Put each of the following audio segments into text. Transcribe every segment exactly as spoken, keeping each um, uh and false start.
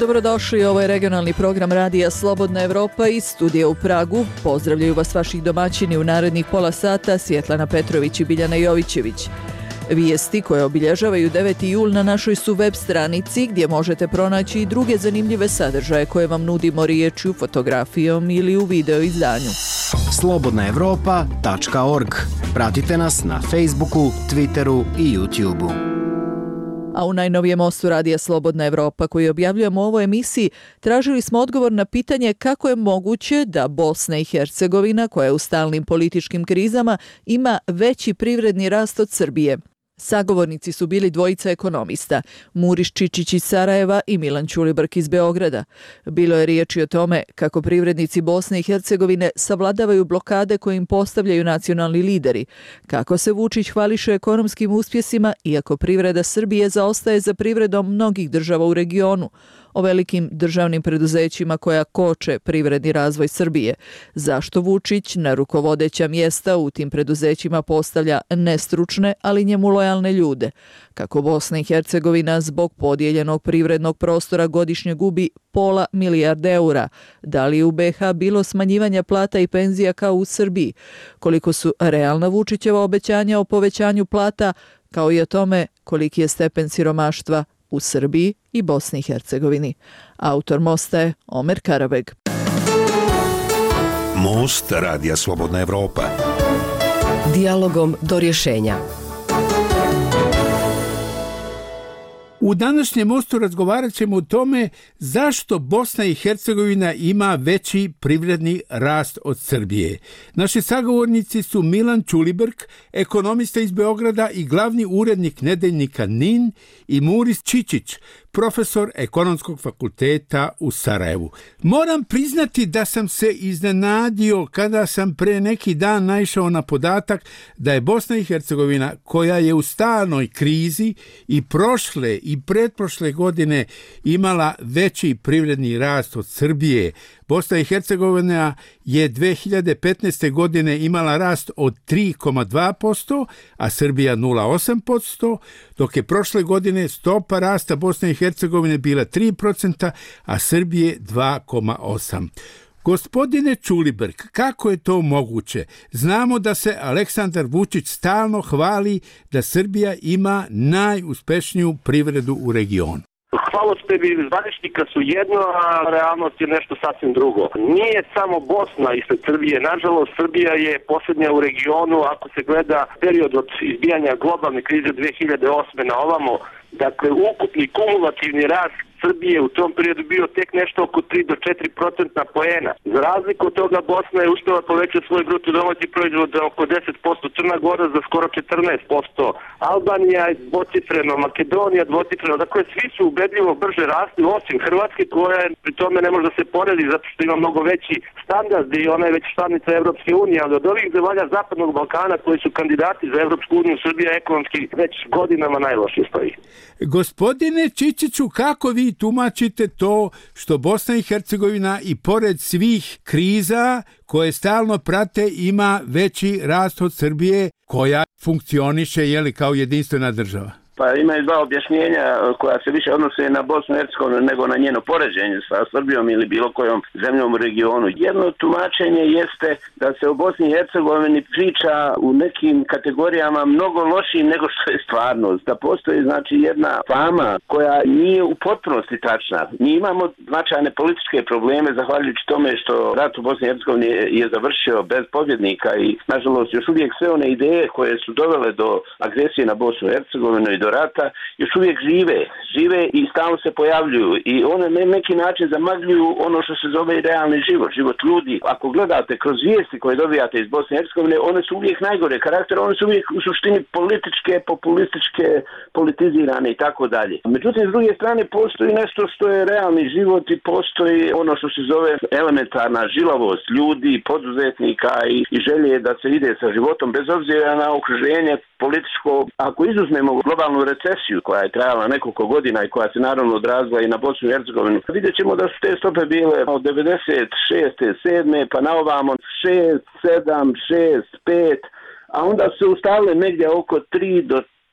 Dobrodošli, ovo je regionalni program Radija Slobodna Evropa iz studija u Pragu. Pozdravljaju vas vaših domaćini u narednih pola sata Svjetlana Petrović i Biljana Jovićević. Vijesti koje obilježavaju deveti jul na našoj su web stranici gdje možete pronaći i druge zanimljive sadržaje koje vam nudimo riječju, fotografijom ili u video izdanju. slobodna evropa tačka org. Pratite nas na Facebooku, Twitteru i YouTubeu. A u najnovijem mostu Radija Slobodna Evropa koji objavljujemo u ovoj emisiji tražili smo odgovor na pitanje kako je moguće da Bosna i Hercegovina, koja je u stalnim političkim krizama, ima veći privredni rast od Srbije. Sagovornici su bili dvojica ekonomista, Muris Čičić iz Sarajeva i Milan Ćulibrk iz Beograda. Bilo je riječi o tome kako privrednici Bosne i Hercegovine savladavaju blokade koje im postavljaju nacionalni lideri, kako se Vučić hvališe ekonomskim uspjesima iako privreda Srbije zaostaje za privredom mnogih država u regionu, o velikim državnim preduzećima koja koče privredni razvoj Srbije, zašto Vučić na rukovodeća mjesta u tim preduzećima postavlja nestručne, ali njemu lojalne ljude, kako Bosna i Hercegovina zbog podijeljenog privrednog prostora godišnje gubi pola milijarde eura, da li je u be ha bilo smanjivanja plata i penzija kao u Srbiji, koliko su realna Vučićeva obećanja o povećanju plata, kao i o tome koliki je stepen siromaštva u Srbiji i Bosni i Hercegovini. Autor mosta je Omer Karabeg. Most Radija Slobodna Evropa. Dijalogom do rješenja. U današnjem mostu razgovarat ćemo o tome zašto Bosna i Hercegovina ima veći privredni rast od Srbije. Naši sagovornici su Milan Ćulibrk, ekonomista iz Beograda i glavni urednik nedeljnika Nin, i Muris Čičić, profesor Ekonomskog fakulteta u Sarajevu. Moram priznati da sam se iznenadio kada sam pre neki dan naišao na podatak da je Bosna i Hercegovina, koja je u stalnoj krizi i prošle i pretprošle godine imala veći privredni rast od Srbije. Bosna i Hercegovina je dve hiljade petnaeste. godine imala rast od tri zarez dva posto, a Srbija nula zarez osam posto, dok je prošle godine stopa rasta Bosne i Hercegovine bila tri procenta, a Srbije dva zarez osam posto. Gospodine Ćulibrk, kako je to moguće? Znamo da se Aleksandar Vučić stalno hvali da Srbija ima najuspešniju privredu u regionu. Hvalospevi zvaničnika su jedno, a realnost je nešto sasvim drugo. Nije samo Bosna ispred Srbije. Nažalost, Srbija je posljednja u regionu ako se gleda period od izbijanja globalne krize dve hiljade osme. na ovamo. Dakle, ukupni kumulativni rast Srbije u tom periodu bio tek nešto oko tri do četiri procentna poena. Za razliku od toga Bosna je uspjela povećati svoj bruto domaći proizvod za oko deset posto, Crna Gora za skoro četrnaest posto, Albanija je dvocifreno, Makedonija dvocifreno. Dakle, svi su ubedljivo brže rasli, osim Hrvatske, koja pri tome ne može da se poredi zato što ima mnogo veći standard i ona je već članica Evropske unije, ali od ovih zemalja Zapadnog Balkana koji su kandidati za Evropsku uniju, Srbija ekonomski već godinama najlošije stoji. Gospodine Čičiću, kako vi tumačite to što Bosna i Hercegovina i pored svih kriza koje stalno prate ima veći rast od Srbije, koja funkcioniše jeli, kao jedinstvena država? Pa imaju dva objašnjenja koja se više odnose na Bosnu i Hercegovinu nego na njeno poređenje sa Srbijom ili bilo kojom zemljom u regionu. Jedno tumačenje jeste da se o Bosni i Hercegovini priča u nekim kategorijama mnogo lošijim nego što je stvarnost. Da postoji znači jedna fama koja nije u potpunosti tačna. Mi imamo značajne političke probleme zahvaljujući tome što rat u Bosni i Hercegovini je završio bez pobjednika i nažalost još uvijek sve one ideje koje su dovele do agresije na Bosnu i Hercegovinu i do rata još uvijek žive, žive i stalno se pojavljuju i one na neki način zamagljuju ono što se zove realni život, život ljudi. Ako gledate kroz vijesti koje dobijate iz Bosne i Hercegovine, one su uvijek najgore karaktera, one su uvijek u suštini političke, populističke, politizirane i tako dalje. Međutim, s druge strane postoji nešto što je realni život i postoji ono što se zove elementarna žilavost ljudi, poduzetnika i, i želje da se ide sa životom bez obzira na okruženje političko. Ako izuzmemo globalnu recesiju koja je trajala nekoliko godina i koja se naravno odrazila i na Bosnu i Hercegovinu, vidjet ćemo da su te stope bile od devedeset šeste, sedme pa na ovamo šest, sedam, šest, pet, a onda su ustavile negdje oko tri do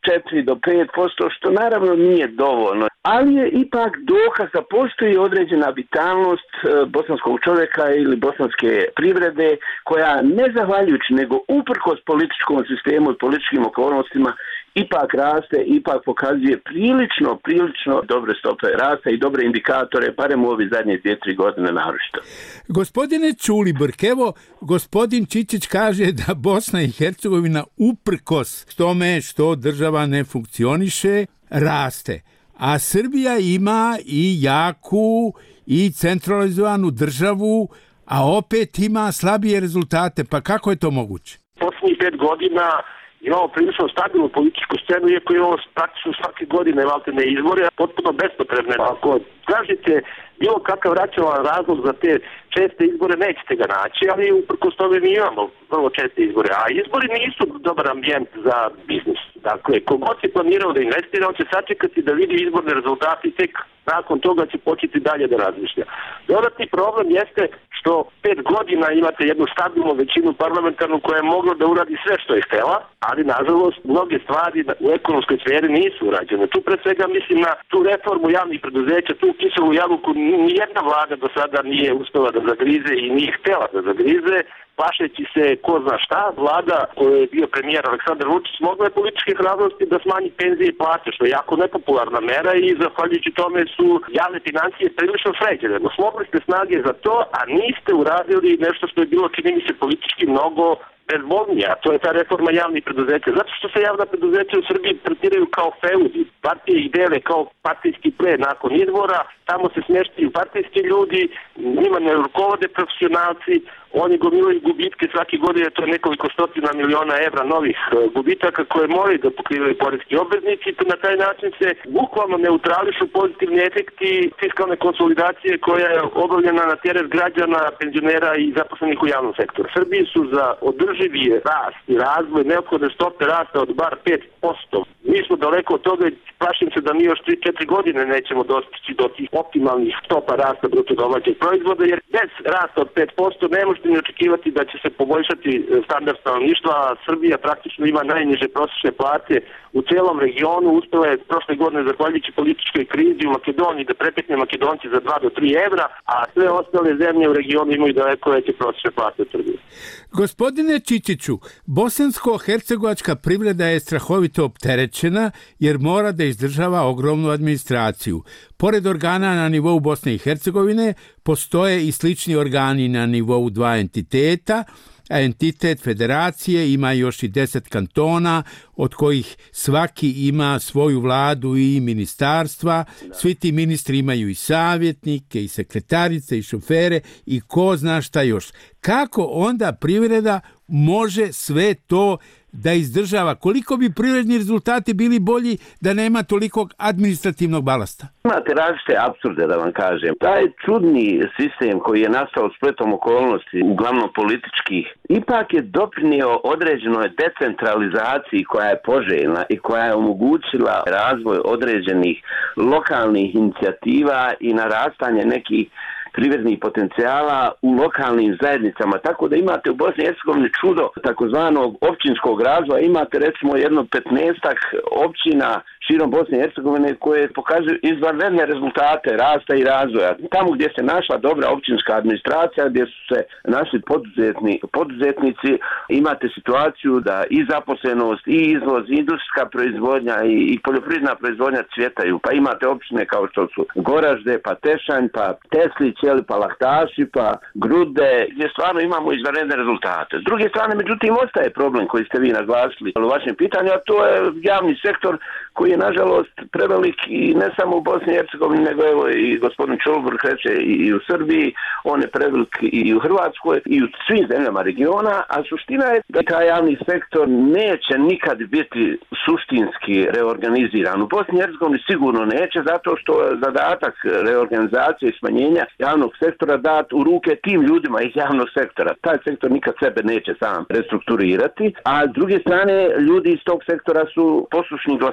četiri do pet posto, što naravno nije dovoljno. Ali je ipak dokaz da postoji određena vitalnost bosanskog čovjeka ili bosanske privrede koja ne zahvaljujući nego uprkos političkom sistemu i političkim okolnostima ipak raste, ipak pokazuje prilično, prilično dobre stope rasta i dobre indikatore, barem u ovi zadnje dvije, tri godine naročito. Gospodine Ćulibrk, evo, gospodin Čičić kaže da Bosna i Hercegovina uprkos tome što država ne funkcioniše, raste. A Srbija ima i jaku i centralizovanu državu, a opet ima slabije rezultate. Pa kako je to moguće? Posljednjih pet godina imamo prilično stabilnu političku scenu, iako imamo praktično svake godine maltene izbore, potpuno bespotrebne. Ako tražite bilo kakav racionalan razlog za te česte izbore, nećete ga naći, ali uprkos tome mi imamo vrlo česte izbore. A izbori nisu dobar ambijent za biznis. Dakle, kogod se planirao da investira, on će sačekati da vidi izborne rezultate i tek nakon toga će početi dalje da razmišlja. Dodatni problem jeste što pet godina imate jednu stabilnu većinu parlamentarnu koja je mogla da uradi sve što je htela, ali nažalost mnoge stvari u ekonomskoj sferi nisu urađene. Tu pre svega mislim na tu reformu javnih preduzeća, tu kiselu jabuku nijedna vlada do sada nije uspela da zagrize i nije htela da zagrize, plašeći se ko zna šta. Vlada koja je bio premijer Aleksandar Vučić mogla je političke hrabrosti da smanji penzije i plate, što je jako nepopularna mera i zahvaljujući tome su javne financije prilično sređene. Smogli ste snage za to, a niste uradili nešto što je bilo, čini mi se, politički mnogo bezbolnije, a to je ta reforma javnih preduzeća. Zato što se javna preduzeća u Srbiji tretiraju kao feudi. Partije ih dele kao partijski plen nakon izbora, tamo se smještaju partijski ljudi, njima ne rukovode profesionalci, oni gomilaju gubitke svake godine, to je nekoliko stotina miliona evra novih gubitaka koje moraju da pokrivaju poreski obveznici i na taj način se bukvalno neutrališu pozitivni efekti fiskalne konsolidacije koja je obavljena na teret građana, penzionera i zaposlenih u javnom sektoru. Srbiji su za održivi rast i razvoj neophodne stope rasta od bar pet posto. Mi smo daleko od toga i plašim se da mi još tri četiri godine nećemo dostići do tih optimalnih stopa rasta bruto domaćeg proizvoda, jer bez rasta od pet posto ne možete ni očekivati da će se poboljšati standard stanovništva. Srbija praktično ima najniže prosječne plate u celom regionu. Uspela je prošle godine, zahvaljujući političkoj krizi u Makedoniji, da prepetne Makedonci za dva do tri evra, a sve ostale zemlje u regionu imaju daleko veće prosječne plate od Srbije. Gospodine Čičiću, bosansko-hercegovačka privreda je strahovito opterećena jer mora da izdržava ogromnu administraciju. Pored organa na nivou Bosne i Hercegovine, postoje i slični organi na nivou dva entiteta, a entitet federacije ima još i deset kantona, od kojih svaki ima svoju vladu i ministarstva. Svi ti ministri imaju i savjetnike, i sekretarice, i šofere, i ko zna šta još. Kako onda privreda može sve to da izdržava? Koliko bi privredni rezultati bili bolji da nema toliko administrativnog balasta? Imate različite apsurde, da vam kažem. Taj čudni sistem koji je nastao spletom okolnosti, uglavnom političkih, ipak je doprinio određenoj decentralizaciji koja je poželjna i koja je omogućila razvoj određenih lokalnih inicijativa i narastanje nekih privrednih potencijala u lokalnim zajednicama. Tako da imate u Bosni i Hercegovini čudo takozvanog općinskog razvoja. Imate recimo jedno petnaestak općina širom Bosne i Hercegovine koje pokazuju izvanredne rezultate rasta i razvoja. Tamo gdje se našla dobra općinska administracija, gdje su se našli poduzetni, poduzetnici, imate situaciju da i zaposlenost, i izvoz, i industrijska proizvodnja, i, i poljoprivredna proizvodnja cvjetaju. Pa imate općine kao što su Goražde, pa Tešanj, pa Teslić, pa Lahtaši, pa Grude, gdje stvarno imamo izvanredne rezultate. S druge strane, međutim, ostaje problem koji ste vi naglasili u vašem pitanju, a to je javni sektor koji je nažalost prevelik i ne samo u Bosni i Hercegovini, nego evo i gospodin Ćulibrk reče i u Srbiji, on je prevelik i u Hrvatskoj i u svim zemljama regiona, a suština je da taj javni sektor neće nikad biti suštinski reorganiziran. U Bosni i Hercegovini sigurno neće, zato što je zadatak reorganizacije i smanjenja javnog sektora dat u ruke tim ljudima iz javnog sektora. Taj sektor nikad sebe neće sam restrukturirati, a s druge strane ljudi iz tog sektora su poslušni glasači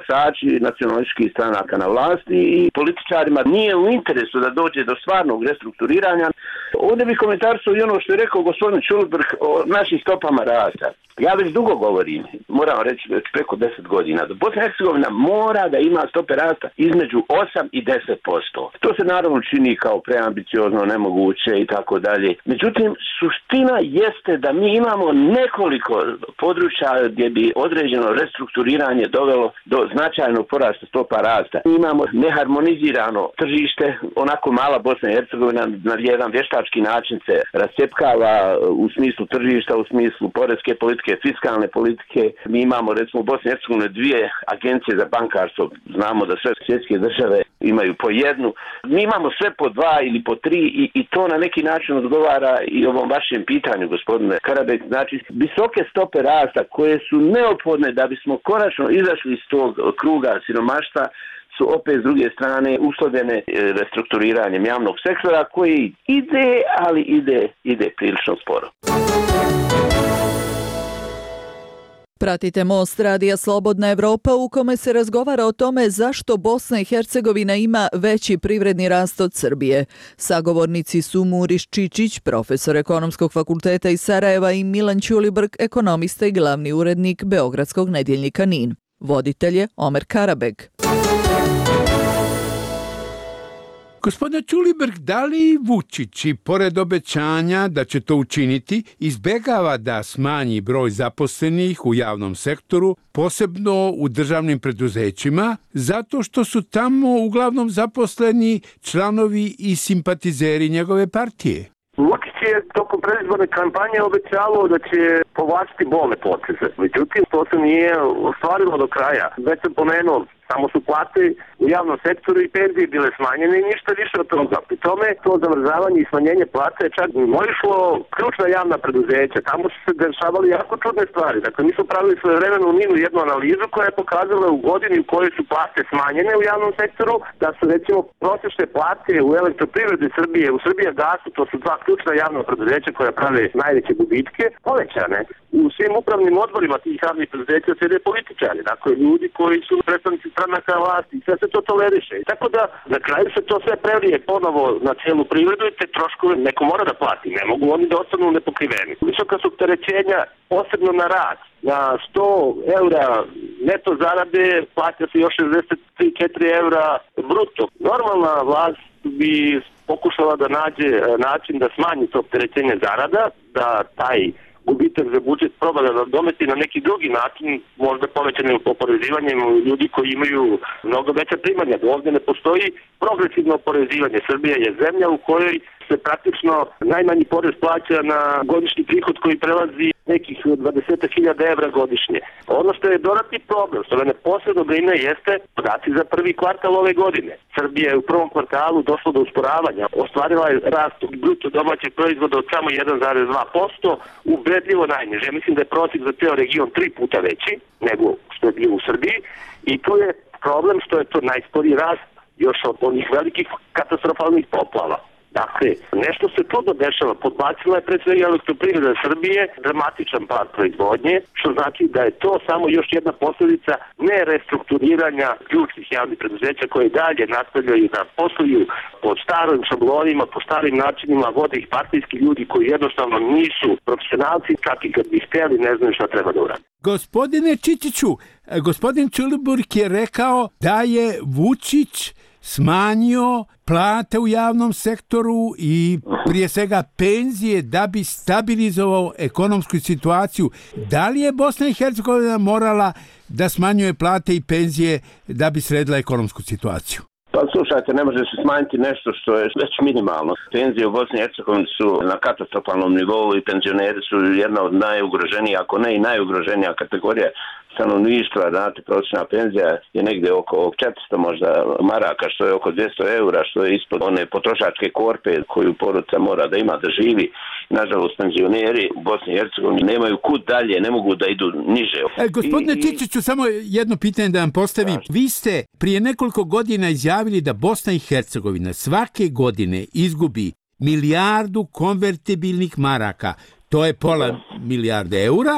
nacionalističkih stranaka na vlasti i političarima nije u interesu da dođe do stvarnog restrukturiranja. Ovdje bih komentarisao i ono što je rekao gospodin Čulibrk o našim stopama rasta. Ja već dugo govorim, moram reći već preko deset godina, da Bosna i Hercegovina mora da ima stope rasta između osam i deset posto. To se naravno čini kao preambiciozno, nemoguće i tako dalje. Međutim, suština jeste da mi imamo nekoliko područja gdje bi određeno restrukturiranje dovelo do značajnog porasta stopa rasta. Imamo neharmonizirano tržište, onako mala Bosna i Hercegovina na jedan vještački način se rascepkava u smislu tržišta, u smislu poreske politike, fiskalne politike. Mi imamo recimo u Bosni i Hercegovini dvije agencije za bankarstvo. Znamo da sve svjetske države imaju po jednu. Mi imamo sve po dva ili po tri i, i to na neki način odgovara i ovom vašem pitanju, gospodine Karabek. Znači, visoke stope rasta koje su neophodne da bismo konačno izašli iz tog kruga siromaštva su opet s druge strane uslovljene restrukturiranjem javnog sektora koji ide, ali ide, ide prilično sporo. Pratite Most radija Slobodna Evropa u kome se razgovara o tome zašto Bosna i Hercegovina ima veći privredni rast od Srbije. Sagovornici su Muriš Čičić, profesor Ekonomskog fakulteta iz Sarajeva i Milan Ćulibrk, ekonomista i glavni urednik Beogradskog nedjeljnika Nin. Voditelj je Omer Karabeg. Gospodine Ćulibrk, da li Vučić i pored obećanja da će to učiniti, izbegava da smanji broj zaposlenih u javnom sektoru, posebno u državnim preduzećima, zato što su tamo uglavnom zaposleni članovi i simpatizeri njegove partije? Vučić je tokom predizborne kampanje obećalo da će povlačiti bolne poteze. Međutim, to se nije ostvarilo do kraja. Već sam pomenuo, samo su plate u javnom sektoru i penzije bile smanjene i ništa više od toga. Pri tome to zamrzavanje i smanjenje plate je čak mimoišlo ključna javna preduzeća. Tamo su se dešavali jako čudne stvari. Dakle, mi smo pravili svojevremeno u Ninu jednu analizu koja je pokazala u godini u kojoj su plate smanjene u javnom sektoru, da su recimo prosječne plate u elektroprivredi Srbije, u Srbija gasu, to su dva ključna javna preduzeća koja prave najveće gubitke, povećane. U svim upravnim odborima tih javnih preduzeća sede političari, dakle ljudi koji su predstavnici stranaka vlasti, sve se to toleriše. I tako da na kraju se to sve prelije ponovo na cijelu privredu i te troškove neko mora da plati. Ne mogu oni da ostanu nepokriveni. Visoka su opterećenja posebno na rad. Na sto eura neto zarade plaća se još šezdeset tri do četiri eura bruto. Normalna vlast bi pokušala da nađe način da smanji to opterećenje zarada, da taj gubitak za budžet proba da dometi na neki drugi način, možda povećanim oporezivanjem ljudi koji imaju mnogo veća primanja. Ovdje ne postoji progresivno oporezivanje. Srbija je zemlja u kojoj se praktično najmanji porez plaća na godišnji prihod koji prelazi nekih dvadeset hiljada evra godišnje. Ono što je dodatni problem, što mene posebno brine, jeste podaci za prvi kvartal ove godine. Srbija je u prvom kvartalu došla do usporavanja, ostvarila je rast bruto domaćeg proizvoda od samo jedan zarez dva posto, ubedljivo najniže. Ja mislim da je prosjek za ceo region tri puta veći nego što je bio u Srbiji i to je problem što je to najsporiji rast još od onih velikih katastrofalnih poplava. Dakle, nešto se čudno dešava. Podbacila je pre svega elektroprivreda Srbije, dramatičan pad proizvodnje, što znači da je to samo još jedna posljedica nerestrukturiranja ključnih javnih preduzeća koje dalje nastavljaju da posluju pod starim šablonima, po starim načinima, vode ih partijski ljudi koji jednostavno nisu profesionalci, čak i kad bi htjeli ne znaju šta treba da uradi. Gospodine Čičiću, gospodin Ćulibrk je rekao da je Vučić smanjio plate u javnom sektoru i prije svega penzije da bi stabilizovao ekonomsku situaciju. Da li je Bosna i Hercegovina morala da smanjuje plate i penzije da bi sredila ekonomsku situaciju? Pa slušajte, ne može se smanjiti nešto što je već minimalno. Penzije u Bosni i Hercegovini su na katastrofalnom nivou i penzioneri su jedna od najugroženijih, ako ne i najugroženija kategorija stanovništva. Znate, prosječna penzija je negdje oko četiristo možda maraka, što je oko dvjesto eura, što je ispod one potrošačke korpe koju porodica mora da ima da živi. Nažalost, penzioneri u Bosni i Hercegovini nemaju kud dalje, ne mogu da idu niže. E, gospodine I, Čičiću, samo jedno pitanje da vam postavim. Znači. Vi ste prije nekoliko godina izjavili da Bosna i Hercegovina svake godine izgubi milijardu konvertibilnih maraka. To je pola milijarde eura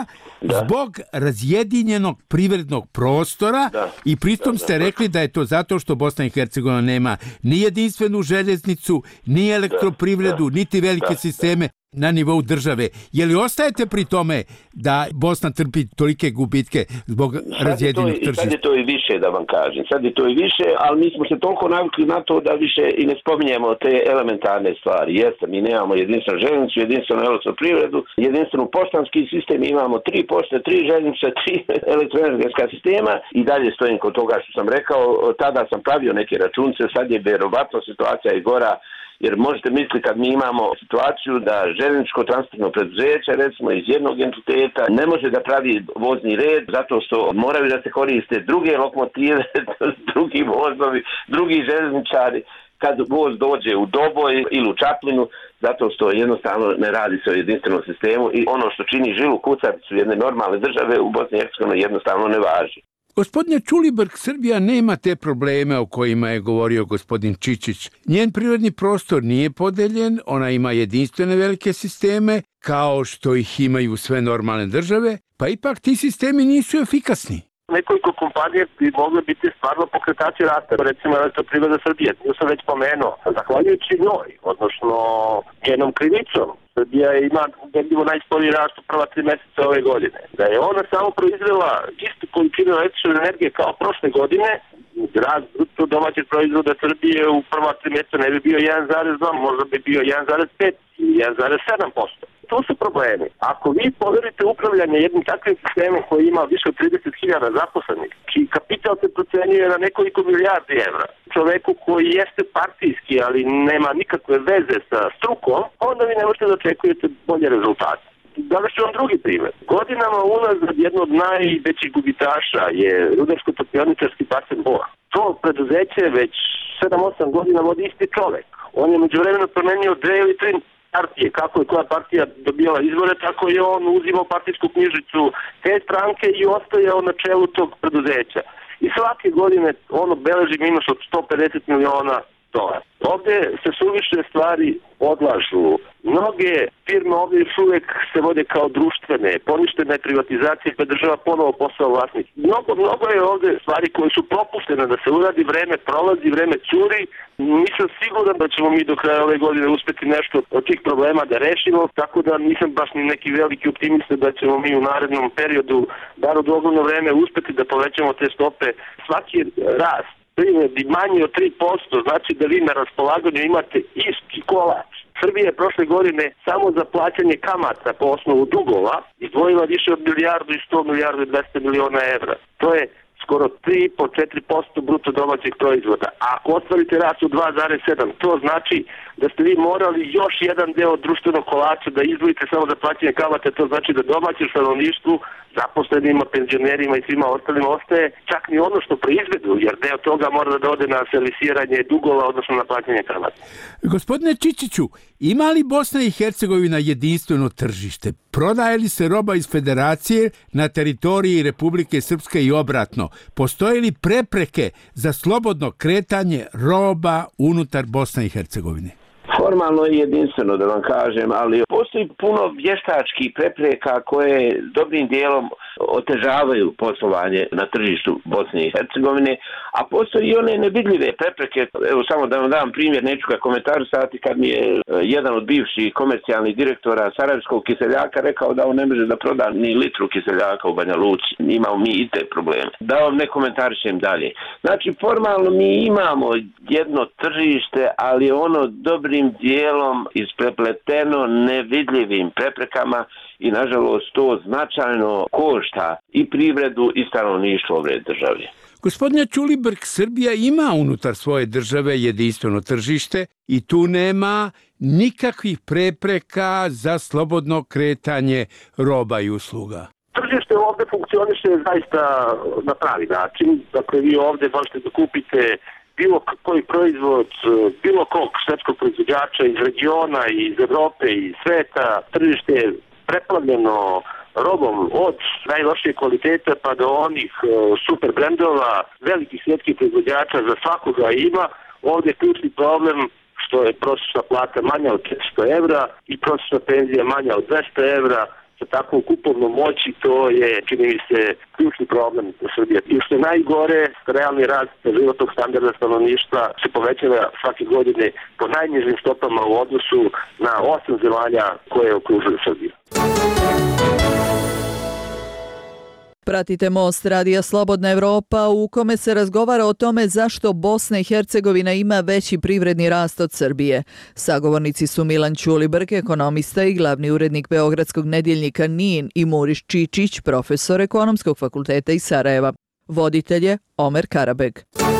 da. zbog razjedinjenog privrednog prostora da. i pritom da, ste da, rekli da je to zato što Bosna i Hercegovina nema ni jedinstvenu željeznicu, ni elektroprivredu, da, niti velike da, sisteme na nivou države. Je li ostajete pri tome da Bosna trpi tolike gubitke zbog razjedinjenog tržišta? Sad je to i više, da vam kažem. Sad je to i više, ali mi smo se toliko navikli na to da više i ne spominjemo te elementarne stvari. Jeste, mi nemamo jedinstvenu željeznicu, jedinstvenu elektroprivredu, jedinstvenu poštanski sistem, imamo tri pošte, tri željeznice, tri elektroenergetska sistema i dalje stojim kod toga što sam rekao. Tada sam pravio neke računice, sad je verovatno situacija i gora. Jer možete misliti kad mi imamo situaciju da željezničko transportno preduzeće, recimo iz jednog entiteta, ne može da pravi vozni red zato što moraju da se koriste druge lokomotive, drugi vozovi, drugi željezničari kad voz dođe u Doboj ili u Čaplinu, zato što jednostavno ne radi se o jedinstvenom sistemu i ono što čini žilu kucavicu jedne normalne države u Bosni i Hercegovini jednostavno ne važi. Gospodine Čulibrk, Srbija nema te probleme o kojima je govorio gospodin Čičić. Njen prirodni prostor nije podeljen, ona ima jedinstvene velike sisteme, kao što ih imaju sve normalne države, pa ipak ti sistemi nisu efikasni. Nekoliko kompanije bi mogle biti stvarno pokretači rasta, recimo Elektroprivreda Srbije, to sam već pomenuo, zahvaljujući njoj, odnosno njenom krivicom. Srbija ima ubedljivo najsporiji rast u prva tri mjeseca ove godine. Da je ona samo proizvela istu količinu električne energije kao prošle godine, rast bruto domaćeg proizvoda Srbije u prva tri mjeseca ne bi bio jedan zarez dva, možda bi bio jedan zarez pet i jedan zarez sedam posto. To su problemi. Ako vi poverite upravljanje jednim takvim sistemom koji ima više od trideset hiljada zaposlenih, čiji kapital se procenjuje na nekoliko milijardi evra, čoveku koji jeste partijski, ali nema nikakve veze sa strukom, onda vi ne možete da očekujete bolje rezultate. Danas ću vam drugi primjer. Godinama unazad jedno od najvećih gubitaša je rudarsko-topioničarski basen Bor. To preduzeće već sedam osam godina vodi isti čovek. On je međuvremeno promenio dve ili tri partije. Kako je koja partija dobijala izbore, tako je on uzimao partijsku knjižicu te stranke i ostajao na čelu tog preduzeća. I svake godine ono beleži minus od sto pedeset miliona dolara. Ovdje se suviše stvari odlažu. Mnoge firme ovdje još uvijek se vode kao društvene, poništena je privatizacija pa država ponovo postala vlasnik. Mnogo, mnogo je ovdje stvari koje su propuštene da se uradi, vreme prolazi, vreme curi. Nisam siguran da ćemo mi do kraja ove godine uspjeti nešto od tih problema da rešimo, tako da nisam baš ni neki veliki optimista da ćemo mi u narednom periodu, bar u dovoljno vreme, uspjeti da povećamo te stope. Svaki rast privredi manji od tri posto, znači da vi na raspolaganju imate isti kolač. Srbija je prošle godine samo za plaćanje kamata po osnovu dugova izdvojila više od milijardu i sto milijardu i dvesta miliona evra. To je skoro tri do četiri posto bruto domaćeg proizvoda. A ako ostvarite rast u dva zarez sedam, to znači da ste vi morali još jedan deo društvenog kolača da izdvojite samo za plaćanje kamata, to znači da domaćem stanovništvu, zaposlenima, penzionerima i svima ostalima ostaje čak ni ono što proizvedu, jer deo toga mora da ode na servisiranje dugova, odnosno na plaćanje kamata. Gospodine Čičiću, ima li Bosna i Hercegovina jedinstveno tržište? Prodaje li se roba iz Federacije na teritoriji Republike Srpske i obratno? Postoje li prepreke za slobodno kretanje roba unutar Bosne i Hercegovine? Formalno je jedinstveno, da vam kažem, ali postoji puno vještačkih prepreka koje dobrim dijelom otežavaju poslovanje na tržištu Bosne i Hercegovine, a postoji i one nevidljive prepreke. Evo samo da vam dam primjer, neću ga komentarisati, kad mi je jedan od bivših komercijalnih direktora Sarajevskog kiseljaka rekao da on ne može da proda ni litru kiseljaka u Banja Luci. Imamo mi i te probleme. Da vam ne komentarišem dalje. Znači, formalno mi imamo jedno tržište, ali ono dobrim dijelom isprepleteno nevidljivim preprekama i nažalost to značajno košta i privredu i stanovništvo ove države. Gospodine Čulibrk, Srbija ima unutar svoje države jedinstveno tržište i tu nema nikakvih prepreka za slobodno kretanje roba i usluga. Tržište ovdje funkcioniše zaista na pravi način. Dakle, vi ovdje možete da kupite bilo koji proizvod, bilo kog svetskog proizvođača iz regiona, iz Evrope, iz sveta. Tržište je preplavljeno robom od najlošije kvaliteta pa do onih super brendova, velikih svjetskih proizvođača, za svakoga ima. Ovdje je ključni problem što je prosječna plata manja od četiristo evra i prosječna penzija manja od dvesta evra. sa takvom kupovnom moći, to je, čini mi se, ključni problem u Srbiji. I što je najgore, realni rast životnog standarda stanovništva se povećava svake godine po najnižim stopama u odnosu na osam zemalja koje okružuju Srbiju. Pratite Most radija Slobodna Evropa u kome se razgovara o tome zašto Bosna i Hercegovina ima veći privredni rast od Srbije. Sagovornici su Milan Ćulibrk, ekonomista i glavni urednik beogradskog nedjeljnika Nin, i Muriš Čičić, profesor Ekonomskog fakulteta iz Sarajeva. Voditelj je Omer Karabeg.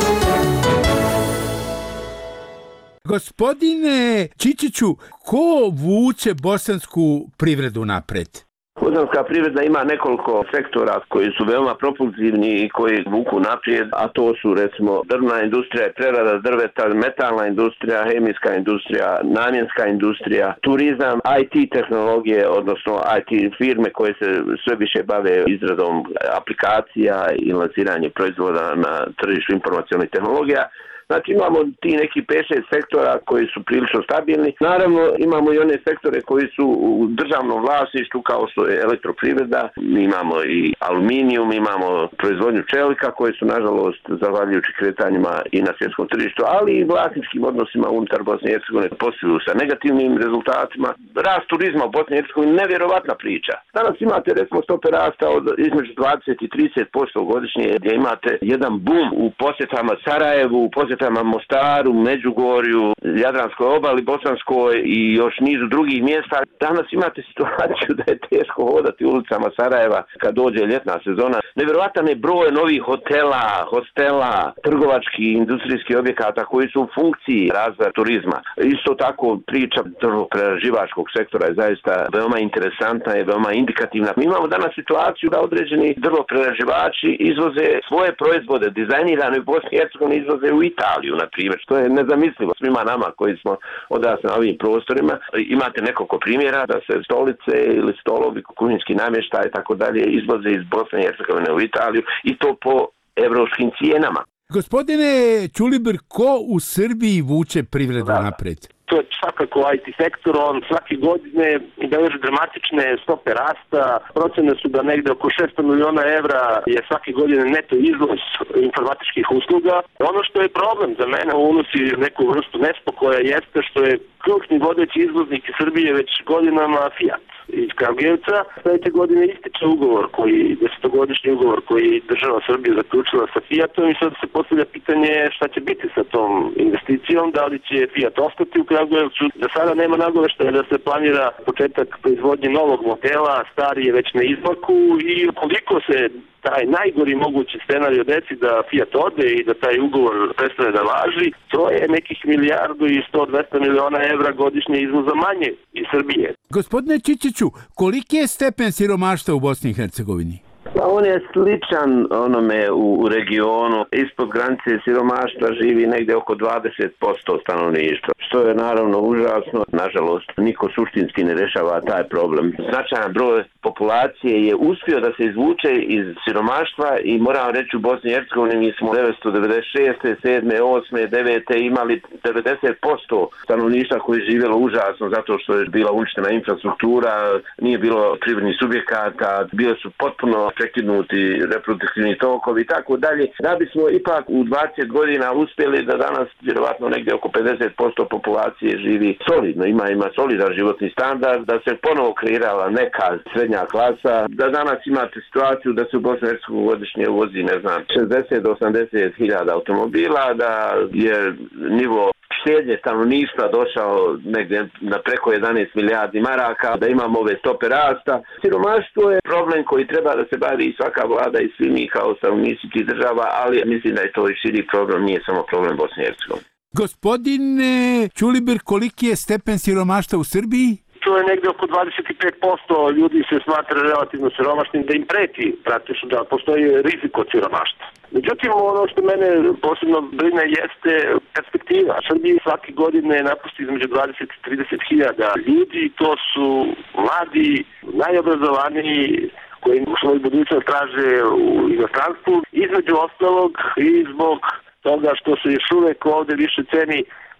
Gospodine Čičiću, ko vuče bosansku privredu napred? Bosanska privreda ima nekoliko sektora koji su veoma propulzivni i koji vuku naprijed, a to su recimo drvna industrija, prerada drveta, metalna industrija, hemijska industrija, namjenska industrija, turizam, I T tehnologije, odnosno I T firme koje se sve više bave izradom aplikacija i lansiranjem proizvoda na tržištu informacionalnih tehnologija. Znači imamo ti neki pet šest sektora koji su prilično stabilni. Naravno imamo i one sektore koji su u državnom vlasništvu kao što je elektroprivreda, imamo i aluminijum, imamo proizvodnju čelika koji su nažalost zahvaljujući kretanjima i na svjetskom tržištu, ali i vlasničkim odnosima unutar Bosne i Hercegovine posluju sa negativnim rezultatima. Rast turizma u Bosni i Hercegovini nevjerovatna priča. Danas imate recimo stope rasta od između dvadeset i trideset posto godišnje, gdje imate jedan boom u posjetama Sarajevu, u posjetama Mostaru, Međugorju, Jadranskoj obali, Bosanskoj i još nizu drugih mjesta. Danas imate situaciju da je teško hodati ulicama Sarajeva kad dođe ljetna sezona. Nevjerovatan je broj novih hotela, hostela, trgovačkih, industrijskih objekata koji su u funkciji razvoja turizma. Isto tako priča drvoprerađivačkog sektora je zaista veoma interesantna i veoma indikativna. Mi imamo danas situaciju da određeni drvoprerađivači izvoze svoje proizvode dizajnirane u Bosni i Hercegovini, izvoze u Italiju, na primjer, što je nezamislivo svima nama koji smo odrasli na ovim prostorima. Imate nekoliko primjera da se stolice ili stolovi, kuhinjski namještaj i tako dalje izvoze iz Bosne i Hercegovine u Italiju i to po evropskim cijenama. Gospodine Ćulibrk, ko u Srbiji vuče privredu da. napred? To je svakako I T sektor, on svake godine beleži dramatične stope rasta. Procene su da negde oko šesto miliona evra je svake godine neto izvoz informatičkih usluga. Ono što je problem za mene, unosi neku vrstu nespokoja, jeste što je ključni vodeći izvoznik iz Srbije već godinama Fiat iz Kragujevca. Sljedeće godine ističe ugovor, koji, desetogodišnji ugovor koji država Srbije zaključila sa Fiatom i sad se postavlja pitanje šta će biti sa tom investicijom, da li će Fiat ostati u Kragujevcu. Da sada nema nagoveštaja da se planira početak proizvodnje novog modela, stari je već na izmaku i koliko se taj najgori mogući scenarij desi da Fiat ode i da taj ugovor prestane da važi, to je nekih milijardu i sto do dvesta miliona evra godišnje izvoza manje iz Srbije. Gospodine Čičiću, koliki je stepen siromaštva u Bosni i Hercegovini? Pa on je sličan onome u, u regionu. Ispod granice siromaštva živi negdje oko dvadeset posto stanovništva, što je naravno užasno. Nažalost, niko suštinski ne rešava taj problem. Značajan broj populacije je uspio da se izvuče iz siromaštva i moram reći u Bosni i Hercegovini mi smo devetsto devedeset šeste, sedme, osme, devete imali devedeset posto stanovništva koji je živjelo užasno zato što je bila uništena infrastruktura, nije bilo privrednih subjekata, bile su potpuno prekinuti reproduktivni tokovi i tako dalje. Da bismo ipak u dvadeset godina uspjeli da danas vjerovatno negdje oko pedeset posto populacije živi solidno, ima ima solidan životni standard, da se ponovo kreirala neka srednja klasa, da danas imate situaciju da se u Bosni i Hercegovini godišnje uvozi, ne znam, šezdeset do osamdeset hiljada automobila, da je nivo štednje stanovništva došao negdje na preko jedanaest milijardi maraka, da imamo ove stope rasta. Siromaštvo je problem koji treba da se bavi i svaka vlada i svi mi kao stanovnici tih država, ali mislim da je to i širi problem, nije samo problem Bosne i Hercegovine. Gospodine Ćulibrk, koliki je stepen siromaštva u Srbiji? To je negdje oko dvadeset pet posto ljudi se smatra relativno siromašnim, da im preti praktično da postoji rizik od siromaštva. Međutim, ono što mene posebno brine jeste perspektiva. Srbiji svake godine napusti između dvadeset i trideset hiljada ljudi, to su mladi, najobrazovaniji, koji svoju budućnost traže u inostranstvu, između ostalog i zbog toga što se još uvek ovdje više ceni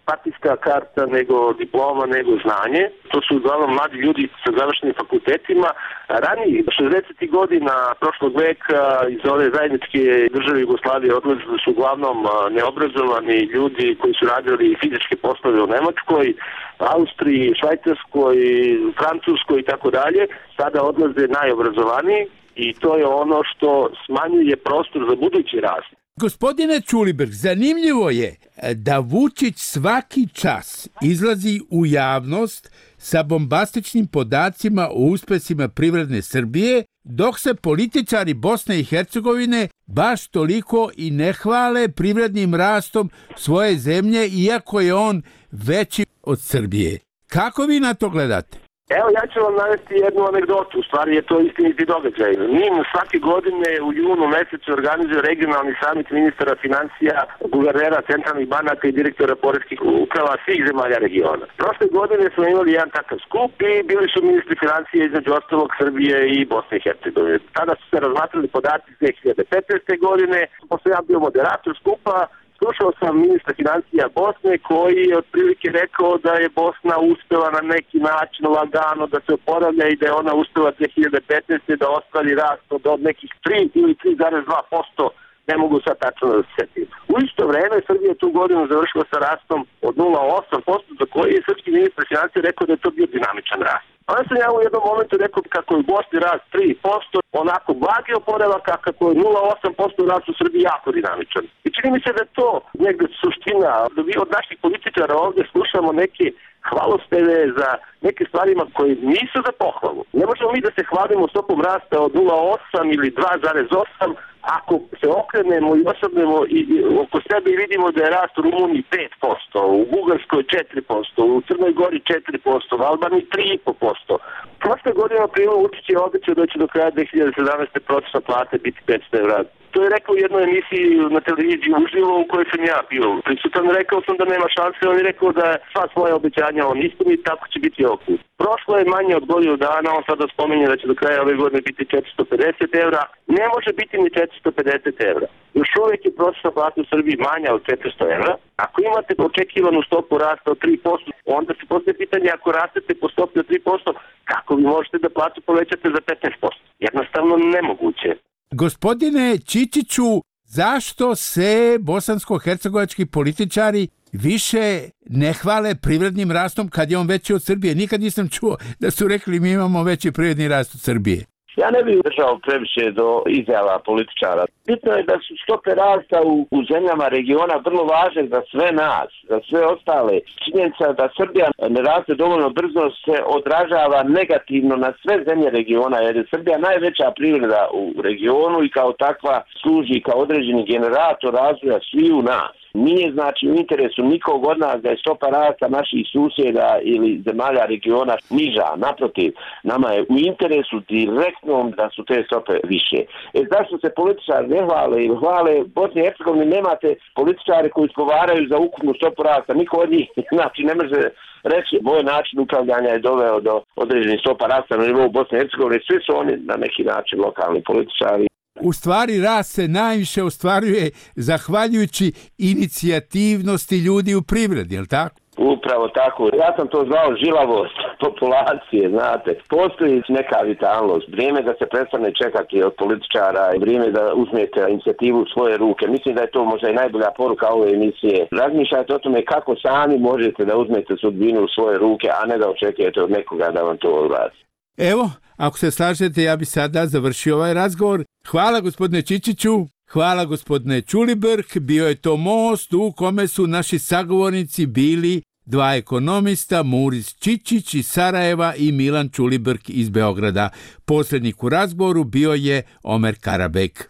partijska karta, nego diploma, nego znanje. To su uglavnom mladi ljudi sa završenim fakultetima. Ranije, šezdesetih godina prošlog veka, iz ove zajedničke države Jugoslavije odlazili su uglavnom neobrazovani ljudi koji su radili fizičke poslove u Nemačkoj, Austriji, Švajcarskoj, Francuskoj i tako dalje. Sada odlaze najobrazovaniji i to je ono što smanjuje prostor za budući rast. Gospodine Ćulibrk, zanimljivo je da Vučić svaki čas izlazi u javnost sa bombastičnim podacima o uspesima privredne Srbije, dok se političari Bosne i Hercegovine baš toliko i ne hvale privrednim rastom svoje zemlje, iako je on veći od Srbije. Kako vi na to gledate? Evo, ja ću vam navesti jednu anegdotu, u stvari je to istiniti događaj. NIM svake godine u junu mesecu organizuje regionalni samit ministara financija, guvernera centralnih banaka i direktora poreskih uprava svih zemalja regiona. Prošle godine smo imali jedan takav skup i bili su ministri financije između ostalog Srbije i Bosne i Hercegovine. Tada su se razmatrali podaci iz dve hiljade petnaeste. godine, pošto ja bio moderator skupa. Slušao sam ministra financija Bosne koji je otprilike rekao da je Bosna uspela na neki način lagano da se oporavlja i da je ona uspela dve hiljade petnaeste. da ostvari rast od nekih tri ili tri zarez dva posto. Ne mogu sad tačno da se setim. U isto vreme Srbija je tu godinu završila sa rastom od nula zarez osam posto, za koji je srpski ministar financija rekao da je to bio dinamičan rast. Onda sam ja u jednom momentu rekao kako je u Bosni rast tri posto, onako blagi oporavak, a kako je nula zarez osam posto rast u Srbiji jako dinamičan. I čini mi se da je to negde suština, da vi od naših političara ovdje slušamo neke hvalospeve za neke stvarima koje nisu za pohvalu. Ne možemo mi da se hvalimo stopom rasta od nula zarez osam ili dva zarez osam, ako se okrenemo i osobnemo i, i oko sebe i vidimo da je rast u Rumuniji pet posto, u Bugarskoj četiri posto, u Crnoj Gori četiri posto, u Albaniji tri zarez pet posto. Prošle godine u aprilu Vučić je obećao da će do kraja dve hiljade sedamnaeste. prosječna plata biti petsto evra. To je rekao u jednoj emisiji na televiziji uživo u kojoj sam ja bio prisutan. Rekao sam da nema šanse, on je rekao da sva svoje obećanja on ispuni, tako će biti ovog puta. Prošlo je manje od godinu dana, on sada spominje da će do kraja ove godine biti četiristo pedeset evra. Ne može biti ni četiristo pedeset evra. Još uvijek je prosječna plata u Srbiji manja od četiristo evra. Ako imate očekivanu stopu rasta od tri posto, onda se postoje pitanje, ako rastete po stopi od tri posto, kako vi možete da platu povećate za petnaest posto? Jednostavno nemoguće. Gospodine Čičiću, zašto se bosansko-hercegovački političari više ne hvale privrednim rastom kad je on veći od Srbije? Nikad nisam čuo da su rekli mi imamo veći privredni rast od Srbije. Ja ne bih držao previše do izjava političara. Bitno je da su stope rasta u, u zemljama regiona vrlo važne za sve nas, za sve ostale. Činjenica da Srbija ne raste dovoljno brzo se odražava negativno na sve zemlje regiona, jer je Srbija najveća privreda u regionu i kao takva služi kao određeni generator razvoja sviju nas. Nije znači u interesu nikog od nas da je stopa rasta naših susjeda ili zemalja regiona niža. Naprotiv, nama je u interesu direktnom da su te stope više. E zašto se političari ne hvale ili hvale? Bosni i Hercegovini nemate političare koji izgovaraju za ukupnu stopu rasta. Niko od njih znači ne može reći moj način upravljanja je doveo do određenih stopa rasta na nivou Bosne i Hercegovine. Svi su oni na neki način lokalni političari. U stvari rast se najviše ostvaruje zahvaljujući inicijativnosti ljudi u privredi, je li tako? Upravo tako. Ja sam to zvao žilavost populacije, znate. Postoji neka vitalnost. Vrijeme da se prestane čekati od političara, vrijeme da uzmete inicijativu u svoje ruke. Mislim da je to možda i najbolja poruka ove emisije. Razmišljajte o tome kako sami možete da uzmete sudbinu u svoje ruke, a ne da očekujete od nekoga da vam to uradi. Evo, ako se slažete, ja bi sada završio ovaj razgovor. Hvala gospodine Čičiću, hvala gospodine Ćulibrk. Bio je to most u kome su naši sagovornici bili dva ekonomista, Muris Čičić iz Sarajeva i Milan Ćulibrk iz Beograda. Posrednik u razgovoru bio je Omer Karabek.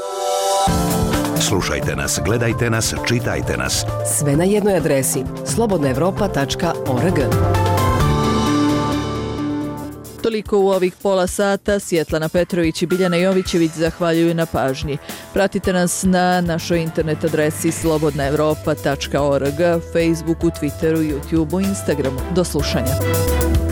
Slušajte nas, gledajte nas, čitajte nas. Sve na jednoj adresi slobodna evropa tačka org. Toliko u ovih pola sata. Sjetlana Petrović i Biljana Jovićević zahvaljuju na pažnji. Pratite nas na našoj internet adresi slobodna evropa tačka org, Facebooku, Twitteru, YouTubeu, Instagramu. Do slušanja.